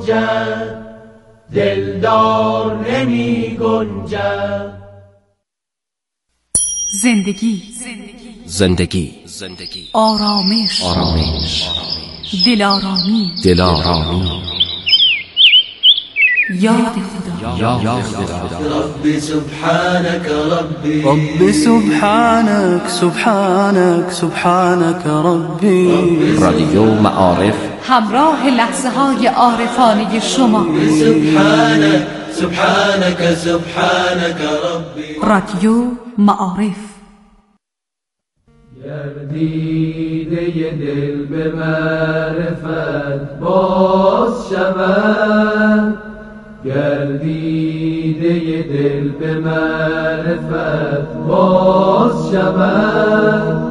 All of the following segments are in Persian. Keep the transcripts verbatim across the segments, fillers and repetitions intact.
گنجد دلدار نمی گنجد. زندگی زندگی زندگی آرامش آرامش دلارامی دلارامی یاد خدا یاد خدا. ربی سبحانك ربی رب سبحانك سبحانك سبحانك ربي. رادیو معارف همراه لحظه های عارفانه شما. سبحانك سبحانك سبحانك ربی. رادیو معارف. گردیده دل به معرفت باز شود، گردیده دل به معرفت باز شود،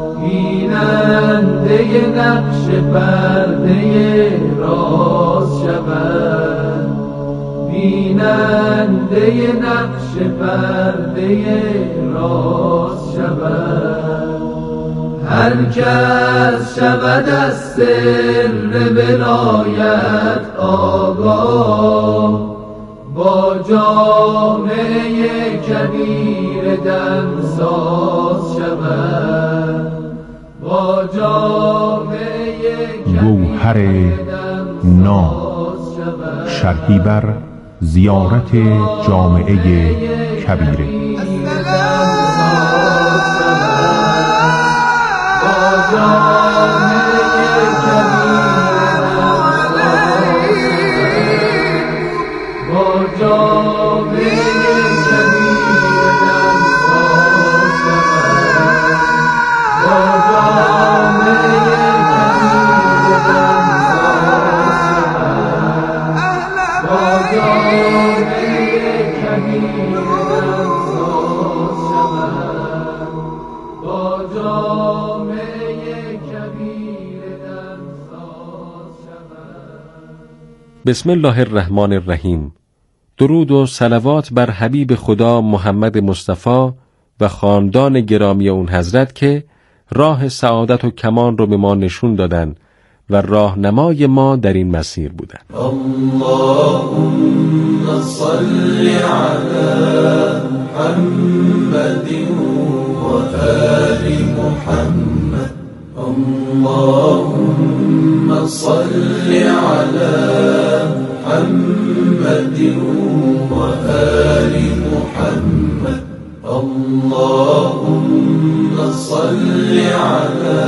بیننده نقش پرده راز شود، بیننده نقش پرده راز شود. هر کس شود از سر ولایت آگاه، با جامعه کبیر دمساز شود، با جامعه گوهر ناب، شرحی بر زیارت جامعه کبیره. بسم الله الرحمن الرحیم. درود و صلوات بر حبیب خدا محمد مصطفی و خاندان گرامی اون حضرت که راه سعادت و کمال رو به ما نشون دادن و راهنمای ما در این مسیر بودن. اللهم صل علی محمد و آل محمد. اللهم صل علی محمد و آل محمد. اللهم صل علی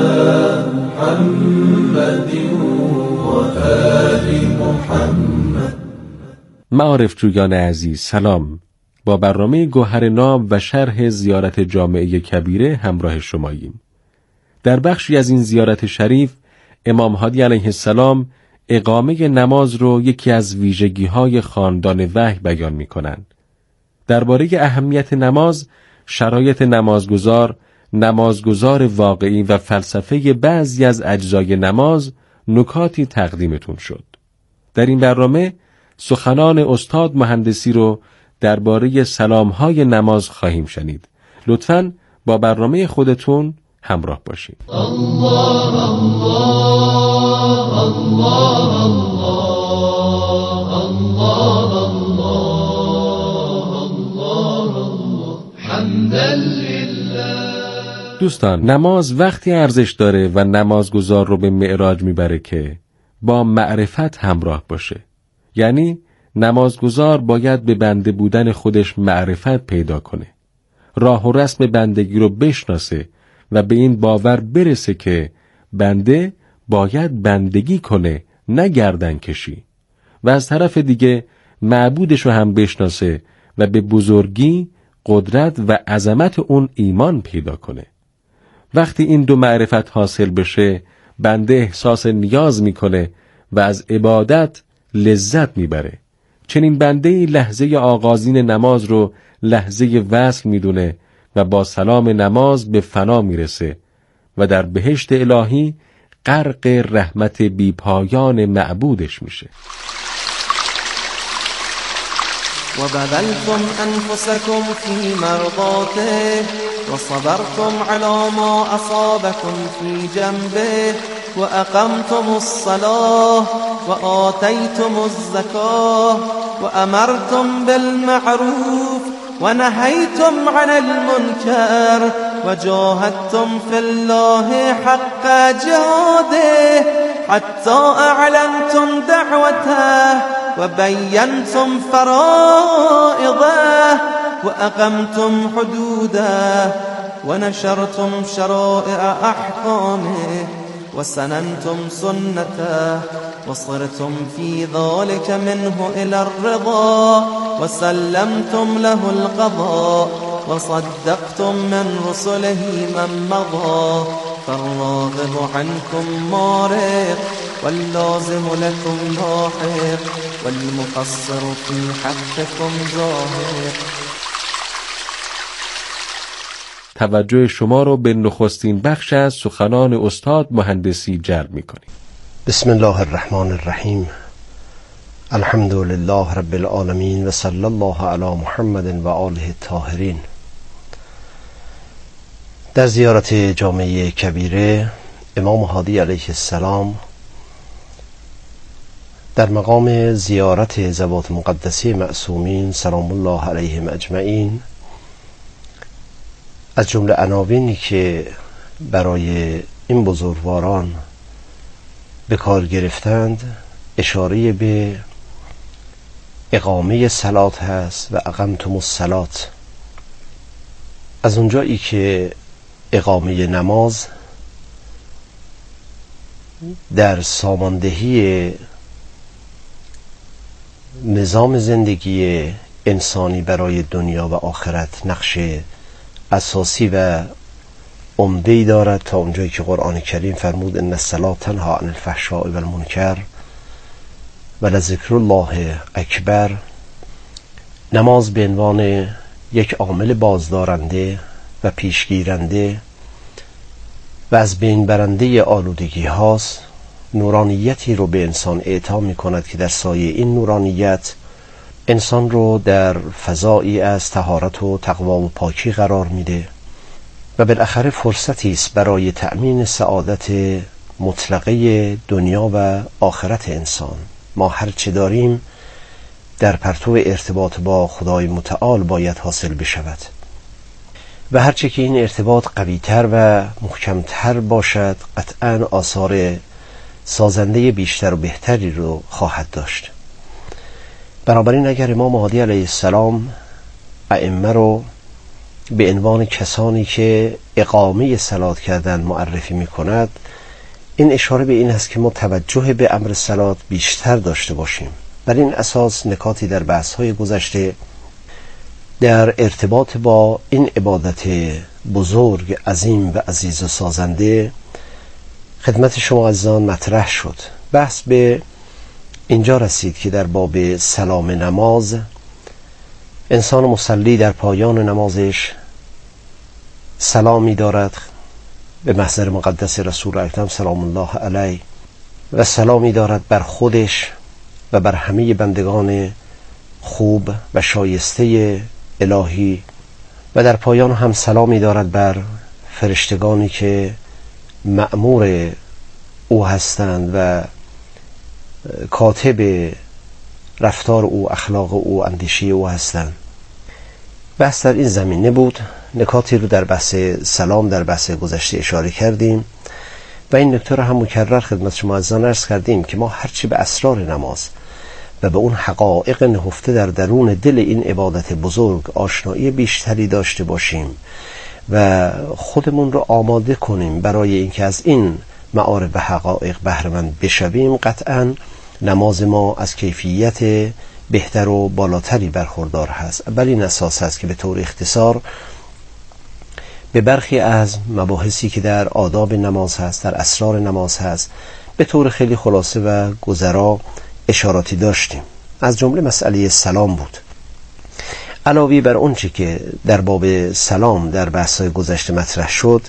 محمد و آل محمد. معارف جویان عزیز سلام. با برنامه گوهر ناب و شرح زیارت جامعه کبیره همراه شماییم. در بخشی از این زیارت شریف امام هادی علیه السلام اقامه نماز رو یکی از ویژگی‌های خاندان وحی بیان می‌کنند. درباره اهمیت نماز، شرایط نمازگزار، نمازگزار واقعی و فلسفه بعضی از اجزای نماز نکاتی تقدیمتون شد. در این برنامه سخنان استاد مهندسی رو درباره سلام‌های نماز خواهیم شنید. لطفاً با برنامه خودتون همراه باشید. الله الله الله الله الله الله حمدا لله. دوستان، نماز وقتی ارزش داره و نمازگزار رو به معراج میبره که با معرفت همراه باشه. یعنی نمازگزار باید به بنده بودن خودش معرفت پیدا کنه، راه و رسم بندگی رو بشناسه و به این باور برسه که بنده باید بندگی کنه، نه گردن کشی. و از طرف دیگه معبودش رو هم بشناسه و به بزرگی، قدرت و عظمت اون ایمان پیدا کنه. وقتی این دو معرفت حاصل بشه، بنده احساس نیاز میکنه و از عبادت لذت میبره. چنین بنده‌ای لحظه آغازین نماز رو لحظه وصل میدونه و با سلام نماز به فنا میرسه و در بهشت الهی غرق رحمت بیپایان معبودش میشه. و بذلتم انفسکم فی مرضاته و صبرتم علی ما اصابکم فی جنبه وأقمتم الصلاة وآتيتم الزكاة وأمرتم بالمعروف ونهيتم عن المنكر وجاهدتم في الله حق جهاده حتى أعلنتم دعوته وبينتم فرائضه وأقمتم حدوده ونشرتم شرائع أحكامه وسننتم سنته وصرتم في ذلك منه إلى الرضا وسلمتم له القضاء وصدقتم من رسله من مضى فالراغب عنكم مارق واللازم لكم لاحق والمقصر في حقكم ظاهر. توجه شما رو به نخستین بخش از سخنان استاد مهندسی جلب می‌کنیم. بسم الله الرحمن الرحیم. الحمد لله رب العالمین و صلی الله علی محمد و آله الطاهرین. در زیارت جامعه کبیره امام هادی علیه السلام در مقام زیارت ذوات مقدسه معصومین سلام الله علیهم اجمعین از جمله عناوینی که برای این بزرگواران به کار گرفتند اشاره به اقامه صلات هست و اقمتم الصلات. از اونجایی که اقامه نماز در ساماندهی نظام زندگی انسانی برای دنیا و آخرت نقش اساسی و عمده‌ای دارد تا اونجایی که قرآن کریم فرمود ان الصلاة تنها عن الفحشاء و المنکر و لذکر الله اکبر. نماز به عنوان یک عامل بازدارنده و پیشگیرنده و از بین برنده آلودگی هاست، نورانیتی رو به انسان اعطا می کند که در سایه این نورانیت انسان رو در فضایی از طهارت و تقوا و پاکی قرار میده و بالاخره فرصتی است برای تأمین سعادت مطلقه دنیا و آخرت انسان. ما هر چه داریم در پرتو ارتباط با خدای متعال باید حاصل بشود و هرچه که این ارتباط قویتر و محکمتر باشد قطعاً آثار سازنده بیشتر و بهتری رو خواهد داشت. بنابراین اگر امام هادی علیه السلام ائمه رو به عنوان کسانی که اقامه صلات کردن معرفی می کند، این اشاره به این است که ما توجه به امر صلات بیشتر داشته باشیم. بر این اساس نکاتی در بحث‌های گذشته در ارتباط با این عبادت بزرگ، عظیم و عزیز و سازنده خدمت شما عزیزان مطرح شد. بحث به اینجا رسید که در باب سلام نماز انسان مصلی در پایان نمازش سلامی دارد به محضر مقدس رسول اکرم سلام الله علیه و سلامی دارد بر خودش و بر همه بندگان خوب و شایسته الهی و در پایان هم سلامی دارد بر فرشتگانی که مأمور او هستند و کاتب رفتار او، اخلاق او، اندیشه او هستند. بحث در این زمینه بود. نکاتی رو در بحث سلام در بحث گذشته اشاره کردیم و این نکته رو هم مکرر خدمت شما عزیزان عرض کردیم که ما هرچی به اسرار نماز و به اون حقایق نهفته در درون دل این عبادت بزرگ آشنایی بیشتری داشته باشیم و خودمون رو آماده کنیم برای اینکه از این معارف و حقایق بهره مند بشویم، قطعاً نماز ما از کیفیت بهتر و بالاتری برخوردار هست. بر این اساس هست که به طور اختصار به برخی از مباحثی که در آداب نماز هست، در اسرار نماز هست، به طور خیلی خلاصه و گذرا اشاراتی داشتیم. از جمله مسئله سلام بود. علاوه بر اون چی که در باب سلام در بحث‌های گذشته مطرح شد،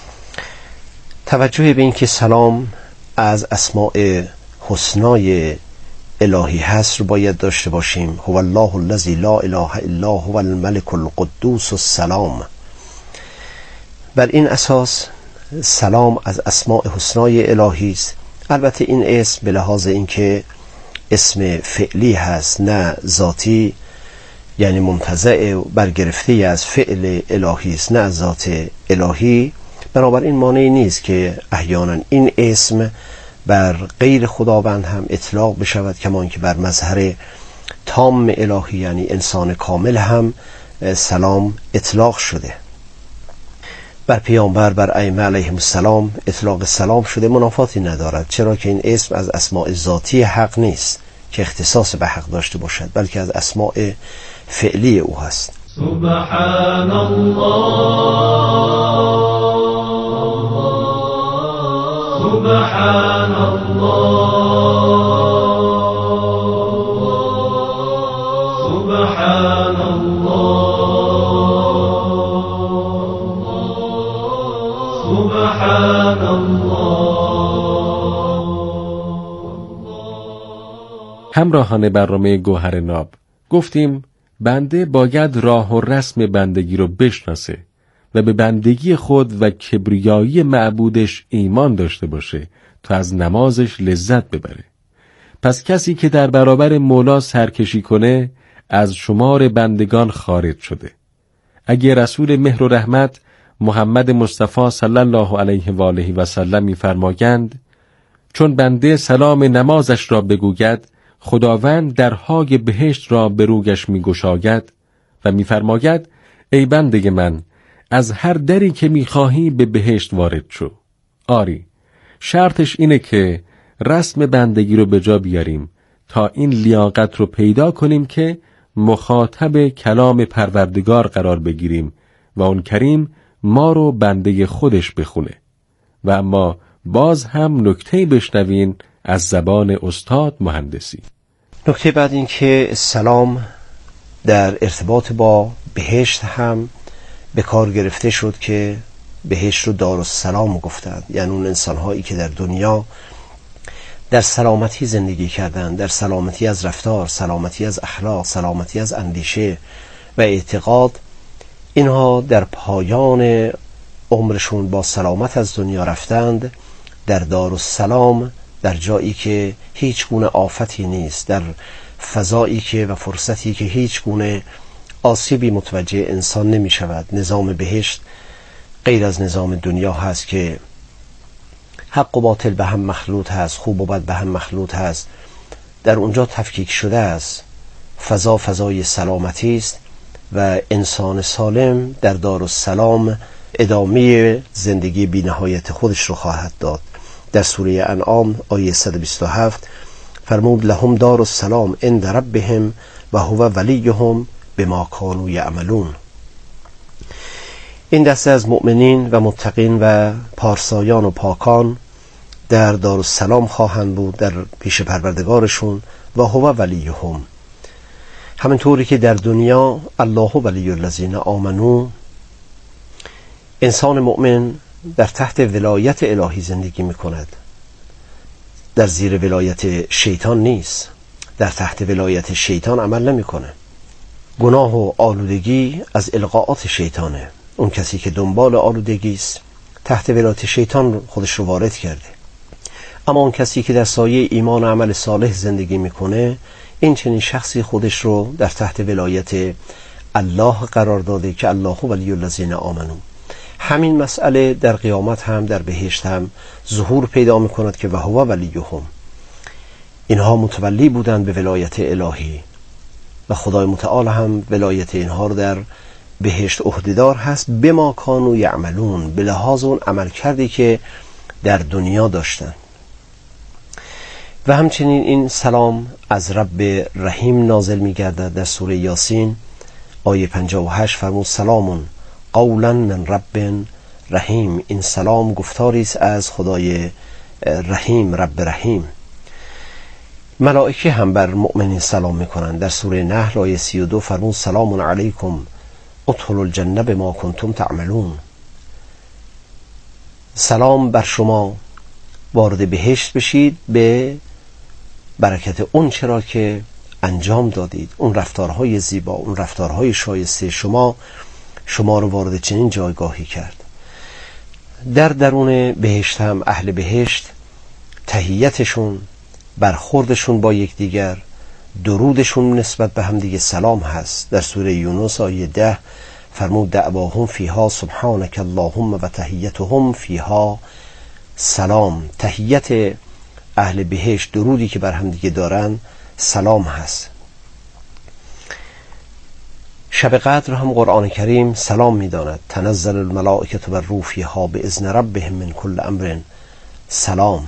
توجه به این که سلام از اسماء حسنای الهی هست رو باید داشته باشیم. هو الله الذی لا اله الا هو الملك القدوس السلام. بر این اساس سلام از اسماء حسنای الهی است. البته این اسم به لحاظ اینکه اسم فعلی هست نه ذاتی، یعنی منتزع و برگرفته از فعل الهی است نه از ذات الهی، بنابراین مانعی نیست که احیانا این اسم بر غیر خداوند هم اطلاق بشود، کما اینکه بر مظهر تام الهی یعنی انسان کامل هم سلام اطلاق شده. بر پیامبر، بر ائمه علیهم السلام اطلاق سلام شده، منافاتی ندارد، چرا که این اسم از اسماء ذاتی حق نیست که اختصاص به حق داشته باشد، بلکه از اسماء فعلی او هست. سبحان الله سبحان الله سبحان الله سبحان الله. همراهان برنامه گوهر ناب، گفتیم بنده باید راه و رسم بندگی رو بشناسه و به بندگی خود و کبریایی معبودش ایمان داشته باشه تا از نمازش لذت ببره. پس کسی که در برابر مولا سرکشی کنه از شمار بندگان خارج شده. اگه رسول مهر و رحمت محمد مصطفی صلی الله علیه و آله و سلم می‌فرمایند چون بنده سلام نمازش را بگوید خداوند درهای بهشت را به رویش می‌گشاید و می‌فرماید ای بنده من از هر دری که می‌خواهی به بهشت وارد شو. آری، شرطش اینه که رسم بندگی رو به جا بیاریم تا این لیاقت رو پیدا کنیم که مخاطب کلام پروردگار قرار بگیریم و اون کریم ما رو بنده خودش بخونه. و اما باز هم نکته‌ای بشنوین از زبان استاد مهندسی. نکته بعد این که سلام در ارتباط با بهشت هم به کار گرفته شد که بهشت رو دارالسلام گفتند، یعنی اون انسان‌هایی که در دنیا در سلامتی زندگی کردند، در سلامتی از رفتار، سلامتی از اخلاق، سلامتی از اندیشه و اعتقاد، اینها در پایان عمرشون با سلامت از دنیا رفتند در دارالسلام، در جایی که هیچ گونه آفتی نیست، در فضایی که و فرصتی که هیچ گونه آسیبی متوجه انسان نمی شود. نظام بهشت غیر از نظام دنیا هست که حق و باطل به هم مخلوط هست، خوب و بد به هم مخلوط هست. در اونجا تفکیک شده است. فضا فضای سلامتی است و انسان سالم در دارالسلام ادامه زندگی بی نهایت خودش رو خواهد داد. در سوره انعام آیه صد و بیست و هفت فرمود لهم دارالسلام عند ربهم و هو ولیهم بما کانوا یعملون. این دسته از مؤمنین و متقین و پارسایان و پاکان در دارالسلام خواهند بود در پیش پروردگارشون و هو ولیهم، همینطوری که در دنیا الله ولی الذین آمنو، انسان مؤمن در تحت ولایت الهی زندگی میکند، در زیر ولایت شیطان نیست، در تحت ولایت شیطان عمل نمیکنه. گناه و آلودگی از القاءات شیطانه. اون کسی که دنبال آلودگی است تحت ولایت شیطان خودش رو وارد کرده. اما اون کسی که در سایه ایمان و عمل صالح زندگی میکنه، این چنین شخصی خودش رو در تحت ولایت الله قرار داده که الله ولی الذین آمنو. همین مسئله در قیامت هم در بهشت هم ظهور پیدا میکند که و هو ولیهم، اینها متولی بودند به ولایت الهی و خدای متعال هم ولایت اینها رو در بهشت عهده‌دار هست بما کانوا یعملون، به لحاظ اون عمل کردی که در دنیا داشتن. و همچنین این سلام از رب رحیم نازل می‌گردد. در سوره یاسین آیه پنجاه و هشت فرمود سلام قولا من رب رحیم. این سلام گفتاری است از خدای رحیم، رب رحیم. ملائکه هم بر مؤمنین سلام میکنند. در سوره نحل آیه سی و دو فرمود سلام علیکم ادخلوا الجنه بما کنتم تعملون. سلام بر شما، وارد بهشت بشید به برکت اون چرا که انجام دادید، اون رفتارهای زیبا، اون رفتارهای شایسته شما شما رو وارد چنین جایگاهی کرد. در درون بهشت هم اهل بهشت تحیتشون، برخوردشون با یکدیگر، درودشون نسبت به هم دیگه سلام هست. در سوره یونس آیه ده فرمود دعواهم فیها سبحانک اللهم و تحیتهم فیها سلام. تحیت اهل بهشت، درودی که بر هم دیگه دارن، سلام هست. شب قدر هم قرآن کریم سلام می‌داند. تنزل الملائکه و الروح فیها باذن ربهم من کل امر سلام.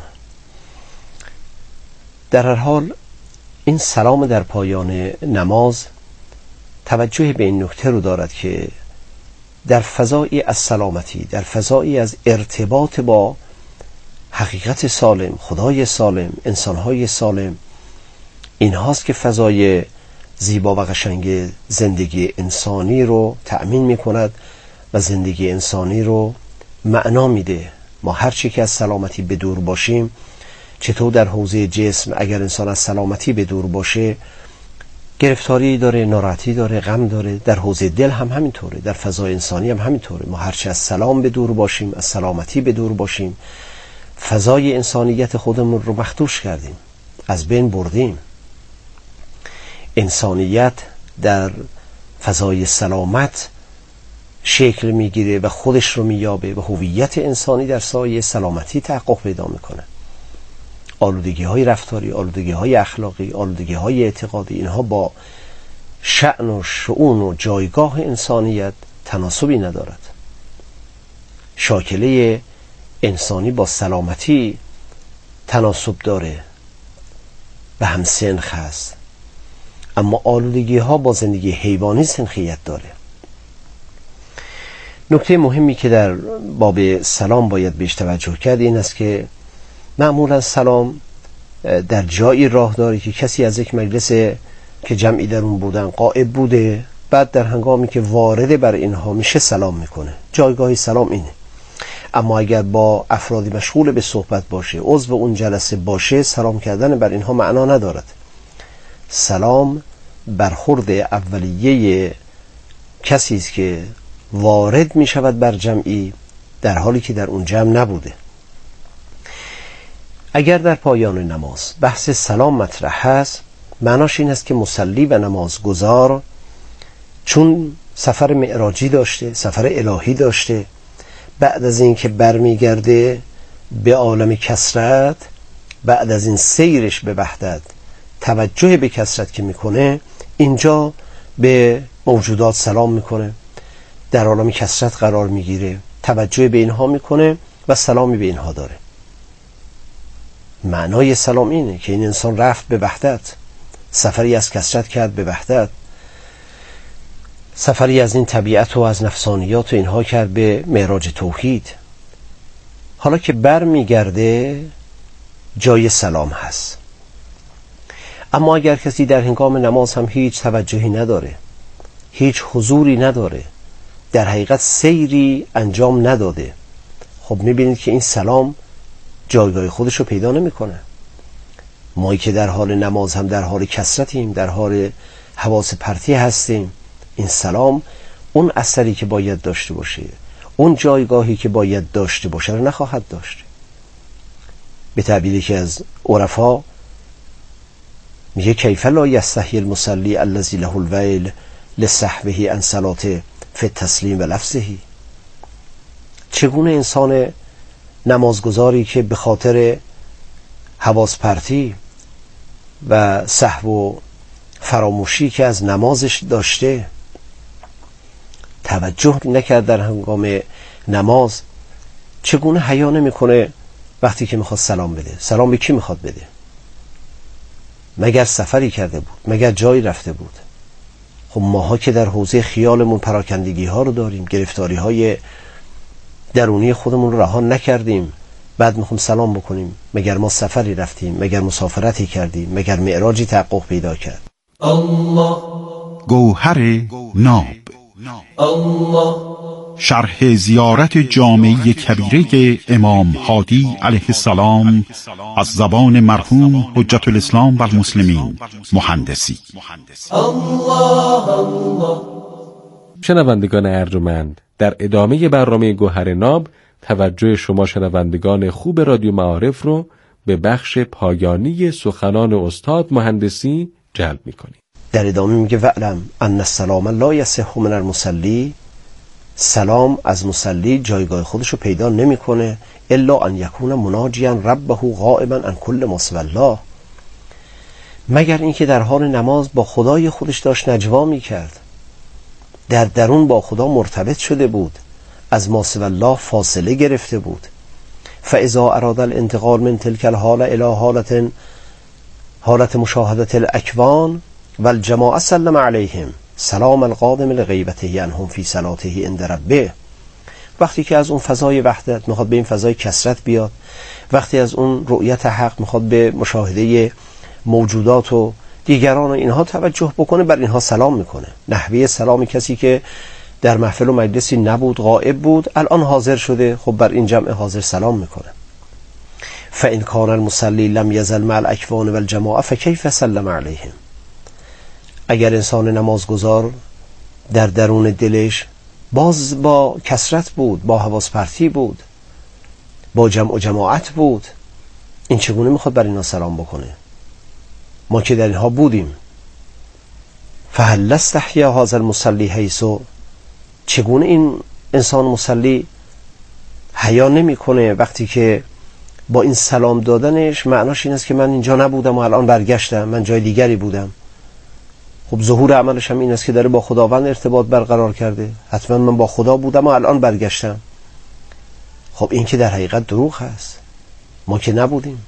در هر حال این سلام در پایان نماز توجه به این نکته رو دارد که در فضایی از سلامتی، در فضایی از ارتباط با حقیقت سالم، خدای سالم، انسانهای سالم، این هاست که فضای زیبا و قشنگ زندگی انسانی رو تأمین می کند و زندگی انسانی رو معنا میده. ما هر چی که از سلامتی به دور باشیم، چطور در حوزه جسم اگر انسان از سلامتی به دور باشه گرفتاری داره، ناراحتی داره، غم داره، در حوزه دل هم همینطوره، در فضای انسانی هم همینطوره. ما هر چی از سلام به دور باشیم، از سلامتی به دور باشیم، فضای انسانیت خودمون رو مخدوش کردیم، از بین بردیم. انسانیت در فضای سلامت شکل میگیره و خودش رو مییابه و هویت انسانی در سایه سلامتی تحقق پیدا میکنه. آلودگی های رفتاری، آلودگی های اخلاقی، آلودگی های اعتقادی، اینها با شأن و شؤون و جایگاه انسانیت تناسبی ندارد. شاکله انسانی با سلامتی تناسب داره و هم سنخ هست، اما آلودگی ها با زندگی حیوانی سنخیت داره. نکته مهمی که در باب سلام باید بهش توجه کرد این است که معمولا سلام در جایی راه داره که کسی از یک مجلس که جمعی در اون بودن غائب بوده، بعد در هنگامی که وارد بر اینها میشه سلام میکنه. جایگاه سلام اینه. اما اگر با افرادی مشغول به صحبت باشه، عضو اون جلسه باشه، سلام کردن بر اینها معنا ندارد. سلام برخورد اولیه کسی است که وارد می شود بر جمعی در حالی که در اون جمع نبوده. اگر در پایان نماز بحث سلام مطرح هست، معناش این است که مصلی و نمازگزار چون سفر معراجی داشته، سفر الهی داشته، بعد از این که برمیگرده به عالم کثرت، بعد از این سیرش به وحدت، توجه به کثرت که میکنه، اینجا به موجودات سلام میکنه، در عالم کثرت قرار میگیره، توجه به اینها میکنه و سلامی به اینها داره. معنای سلام اینه که این انسان رفت به وحدت، سفری از کثرت کرد به وحدت، سفری از این طبیعت و از نفسانیات و اینها کرد به معراج توحید. حالا که بر میگرده جای سلام هست. اما اگر کسی در هنگام نماز هم هیچ توجهی نداره، هیچ حضوری نداره، در حقیقت سیری انجام نداده، خب میبینید که این سلام جایگاه خودش رو پیدا نمیکنه. ما که در حال نماز هم در حال کثرتیم، در حال حواس پرتی هستیم، این سلام اون اثری که باید داشته باشه، اون جایگاهی که باید داشته باشه رو نخواهد داشت. به تعبیری که از عرفا میگه کیف لا یستحی المصلی الذی له الویل لسهوه عن صلاته فی التسلیم و لفظه. چگونه انسان نمازگزاری که به خاطر حواس پرتی و سهو و فراموشی که از نمازش داشته توجه نکرد در هنگام نماز، چگونه حیا نمیکنه وقتی که میخواد سلام بده؟ سلام به کی میخواد بده؟ مگر سفری کرده بود؟ مگر جایی رفته بود؟ خب ماها که در حوزه خیالمون پراکندگی ها رو داریم، گرفتاری های درونی خودمون رو رها نکردیم، بعد میخوام سلام بکنیم. مگر ما سفری رفتیم؟ مگر مسافرتی کردیم؟ مگر معراجی تحقق پیدا کرد؟ الله گوهر ناب، الله شرح زیارت جامعه کبیره امام هادی علیه السلام از زبان مرحوم حجت الاسلام و المسلمین مهندسی. الله الله. شنوندگان ارجمند، در ادامه برنامه گوهر ناب توجه شما شنوندگان خوب رادیو معارف رو به بخش پایانی سخنان استاد مهندسی جلب می‌کنیم. در ادامه میگه وعلم ان السلام لا یصح من المصلی، سلام از مصلی جایگاه خودشو پیدا نمیکنه الا ان یکون مناجیا ربه غائبا عن کل ما سوی الله، مگر اینکه در حال نماز با خدای خودش داشت نجوا میکرد، در درون با خدا مرتبط شده بود، از ما سوی الله فاصله گرفته بود. فاذا اراد الانتقال من تلك الحاله الى حالت حالت مشاهدت الاکوان والجماعه سلم علیهم سلام القادم لغیبته عنهم فی صلاته عند ربه. وقتی که از اون فضای وحدت میخواد به این فضای کثرت بیاد، وقتی از اون رؤیت حق میخواد به مشاهده موجودات و دیگران و اینها توجه بکنه، بر اینها سلام میکنه. نحوه سلام کسی که در محفل و مجلسی نبود، غائب بود، الان حاضر شده، خب بر این جمع حاضر سلام میکنه. فإن كان المصلي لم يزل مع الاكوان والجماعه فكيف سلم عليهم، اگر انسان نمازگزار در درون دلش باز با کثرت بود، با حواس پرتی بود، با جمع و جماعت بود، این چگونه میخواد بر اینا سلام بکنه؟ ما که در اینها بودیم. فهل استحیا هذا المصلي حیث، چگونه این انسان مصلی حیا نمیکنه وقتی که با این سلام دادنش معناش این است که من اینجا نبودم و الان برگشتم، من جای دیگری بودم. خب ظهور عملش هم این است که داره با خداوند ارتباط برقرار کرده، حتما من با خدا بودم و الان برگشتم. خب این که در حقیقت دروغ هست، ما که نبودیم.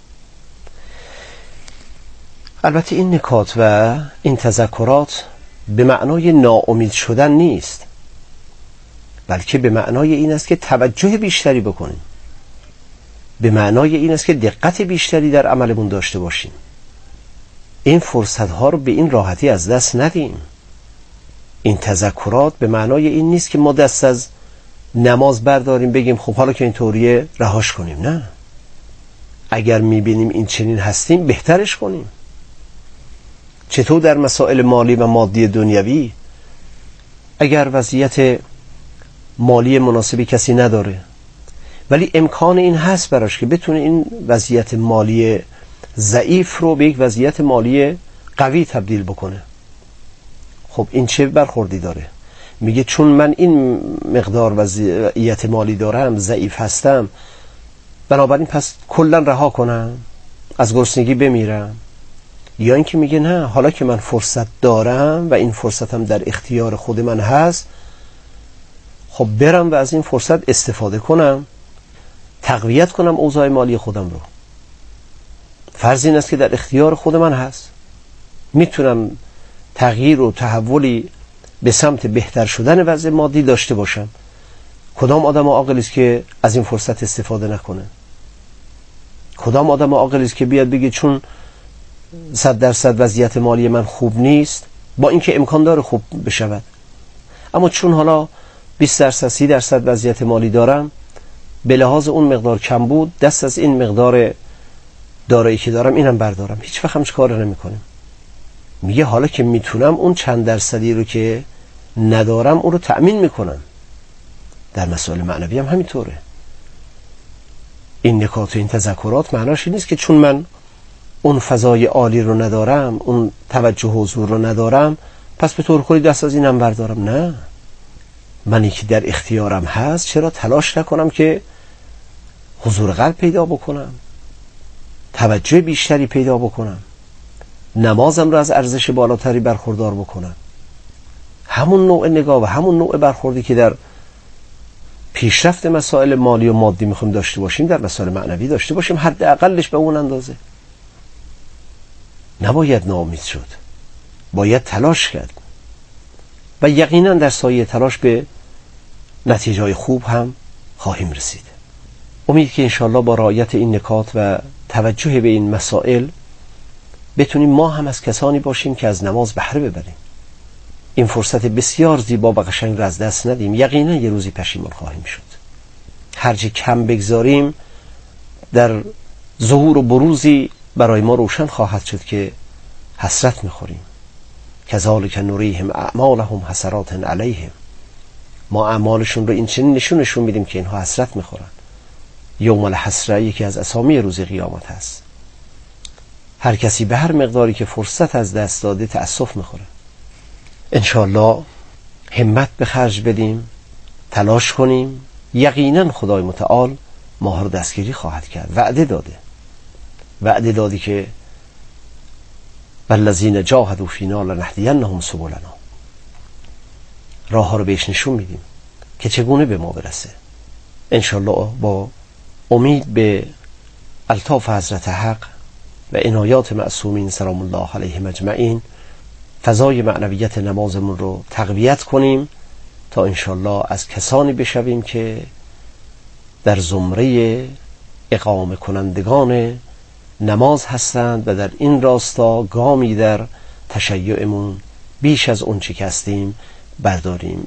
البته این نکات و این تذکرات به معنای ناامید شدن نیست، بلکه به معنای این است که توجه بیشتری بکنیم، به معنای این است که دقت بیشتری در عملمون داشته باشیم، این فرصت ها رو به این راحتی از دست ندیم. این تذکرات به معنای این نیست که ما دست از نماز برداریم بگیم خب حالا که این طوریه رهاش کنیم، نه. اگر میبینیم این چنین هستیم بهترش کنیم. چطور در مسائل مالی و مادی دنیوی اگر وضعیت مالی مناسبی کسی نداره ولی امکان این هست براش که بتونه این وضعیت مالی ضعیف رو به یک وضعیت مالی قوی تبدیل بکنه، خب این چه برخوردی داره؟ میگه چون من این مقدار وضعیت مالی دارم، ضعیف هستم، بنابراین پس کلا رها کنم، از گرسنگی بمیرم. یا اینکه میگه نه، حالا که من فرصت دارم و این فرصتم در اختیار خود من هست، خب برم و از این فرصت استفاده کنم، تقویت کنم اوضاع مالی خودم رو. فرض این است که در اختیار خود من هست، میتونم تغییر و تحولی به سمت بهتر شدن وضع مادی داشته باشم. کدام آدم عاقلی است که از این فرصت استفاده نکنه؟ کدام آدم عاقلی است که بیاد بگه چون صد درصد وضعیت مالی من خوب نیست، با اینکه امکان داره خوب بشود، اما چون حالا بیست درصد سی درصد وضعیت مالی دارم، به لحاظ اون مقدار کم بود، دست از این مقدار دارایی که دارم اینم بردارم، هیچ وقت همش کار نمی‌کنیم. میگه حالا که میتونم اون چند درصدی رو که ندارم اون رو تأمین میکنم. در مسائل معنوی هم همینطوره. این نکات و این تذکرات معناش این نیست که چون من اون فضای عالی رو ندارم، اون توجه و حضور رو ندارم، پس به طور کلی دست از اینم بردارم. نه، منی که در اختیارم هست چرا تلاش نکنم که حضور قلب پیدا بکنم، توجه بیشتری پیدا بکنم، نمازم رو از ارزش بالاتری برخوردار بکنم. همون نوع نگاه و همون نوع برخوردی که در پیشرفت مسائل مالی و مادی میخوایم داشته باشیم در مسائل معنوی داشته باشیم، حداقلش به اون اندازه. نباید ناامید شد، باید تلاش کرد و یقینا در سایه تلاش به نتیجه‌های خوب هم خواهیم رسید. امید که انشالله با رعایت این نکات و توجه به این مسائل بتونیم ما هم از کسانی باشیم که از نماز بهره ببریم، این فرصت بسیار زیبا و قشنگ را از دست ندیم. یقینا یه روزی پشیمان خواهیم شد. هرچه کم بگذاریم در ظهور و بروزی برای ما روشن خواهد شد که حسرت میخوریم. کذالک نریهم اعمالهم حسرات علیهم، ما اعمالشون رو این چنین نشونشون میدیم که اینها حسرت میخورن. یوم الحسره یکی از اسامی روز قیامت هست. هر کسی به هر مقداری که فرصت از دست داده تأسف میخوره. انشاءالله همت به خرج بدیم، تلاش کنیم، یقینا خدای متعال ما رو دستگیری خواهد کرد. وعده داده وعده دادی که والذین جاهدوا فینا لنهدینهم سبلنا، راه ها رو بهش نشون میدیم که چگونه به ما برسه. انشاءالله با امید به الطاف حضرت حق و عنایات معصومین سلام الله علیهم اجمعین فضای معنویت نمازمون رو تقویت کنیم تا انشاءالله از کسانی بشویم که در زمره اقامه کنندگان نماز هستند و در این راستا گامی در تشیعمون بیش از اون چی که هستیم برداریم.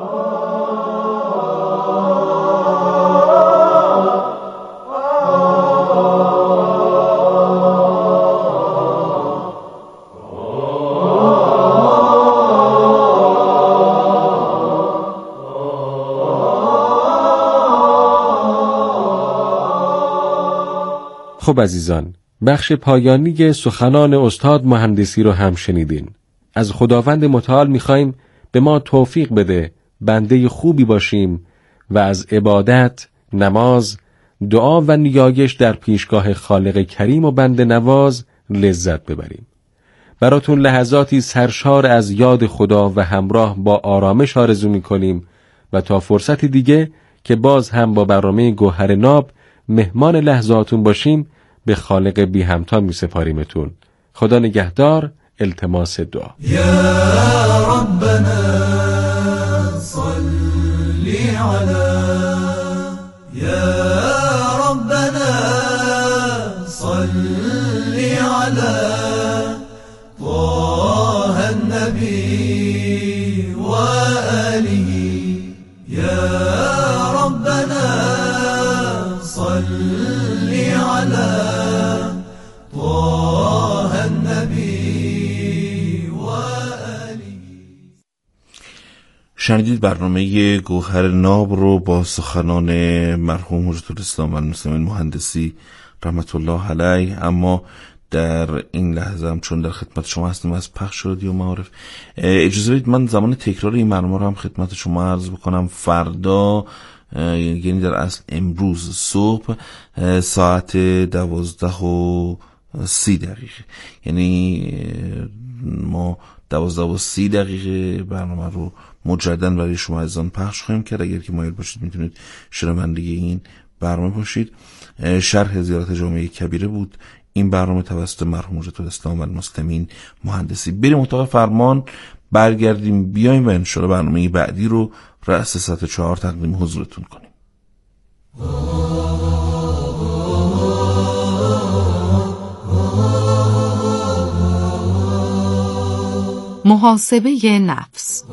خب عزیزان، بخش پایانی سخنان استاد مهندسی رو هم شنیدین. از خداوند متعال میخوایم به ما توفیق بده بنده خوبی باشیم و از عبادت، نماز، دعا و نیایش در پیشگاه خالق کریم و بنده نواز لذت ببریم. براتون لحظاتی سرشار از یاد خدا و همراه با آرامش آرزو میکنیم و تا فرصتی دیگه که باز هم با برنامه گوهر ناب مهمان لحظاتون باشیم به خالق بی همتا می سپاریمتون. خدا نگهدار. التماس دعا. یا ربنا صلی علی یا ربنا صلی علی طه النبی و آله یا ربنا صلی علی طه النبی و آله. شنیدید برنامه گوهر ناب رو با سخنان مرحوم حجت الاسلام والمسلمین مهندسی رحمت الله علیه. اما در این لحظه هم چون در خدمت شما هستیم از پخش رادیو معارف، اجازه بدید من زمان تکرار این برنامه رو هم خدمت شما عرض بکنم. فردا، یعنی در اصل امروز صبح ساعت دوازده و سی دقیقه، یعنی ما دوازده و سی دقیقه برنامه رو مجددا برای شما عزیزان پخش خواهیم کرد. اگر که مایل باشید میتونید شنونده این برنامه باشید. شرح زیارت جامعه کبیره بود این برنامه توسط مرحوم حجت الاسلام والمسلمین مهندسی. بریم اتاق فرمان، برگردیم بیایم و انشاءالله برنامه بعدی رو رأس ساعت چهار تقدیم حضورتون کنیم. محاسبه نفس.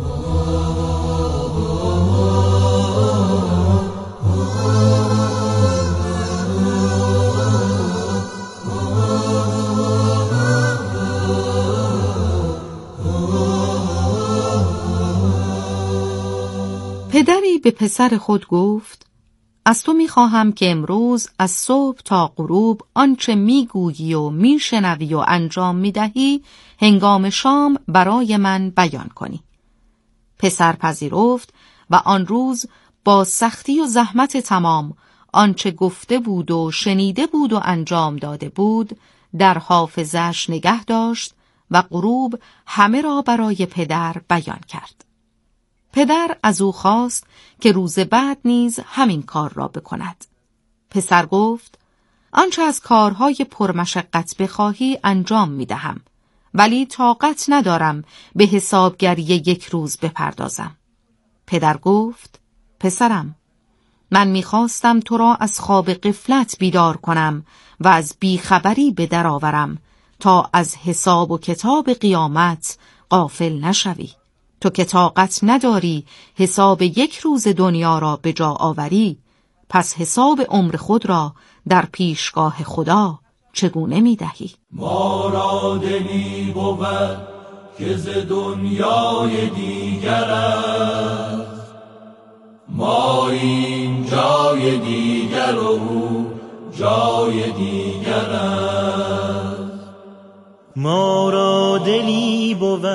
پدری به پسر خود گفت: از تو می‌خواهم که امروز از صبح تا غروب آنچه می‌گویی و می‌شنوی و انجام می‌دهی هنگام شام برای من بیان کنی. پسر پذیرفت و آن روز با سختی و زحمت تمام آنچه گفته بود و شنیده بود و انجام داده بود در حافظه‌اش نگه داشت و غروب همه را برای پدر بیان کرد. پدر از او خواست که روز بعد نیز همین کار را بکند. پسر گفت: آنچه از کارهای پرمشقت بخواهی انجام می دهم، ولی طاقت ندارم به حسابگری یک روز بپردازم. پدر گفت: پسرم، من می خواستم تو را از خواب غفلت بیدار کنم و از بیخبری به در آورم تا از حساب و کتاب قیامت غافل نشوی. تو که طاقت نداری حساب یک روز دنیا را به جا آوری، پس حساب عمر خود را در پیشگاه خدا چگونه می دهی؟ ما را دلی بود که ز دنیای دیگر است، ما اینجا جای دیگر و او جای دیگر است. ما را دلی بود